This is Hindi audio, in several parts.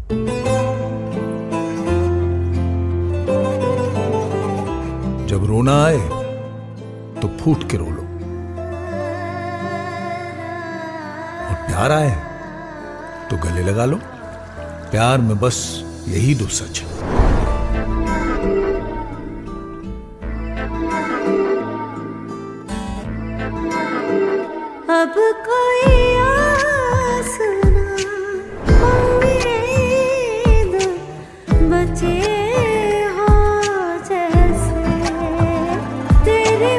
जब रोना आए तो फूट के रो लो, और प्यार आए तो गले लगा लो। प्यार में बस यही दो सच है। अब कोई आस ना उम्मीद बचे हो जैसे, तेरी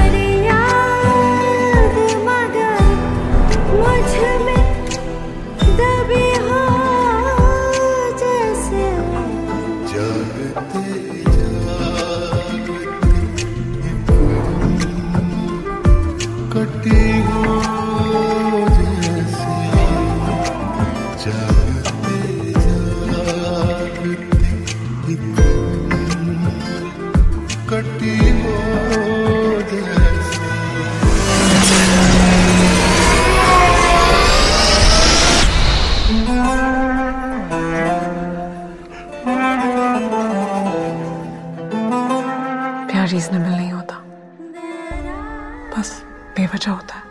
फरियाद मगर मुझ में दबी हो जैसे। जागते कटी हो जैसे, जागते कटी हो जैसे। प्यार रीजनेबल नहीं होता, बस बेवजह होता है।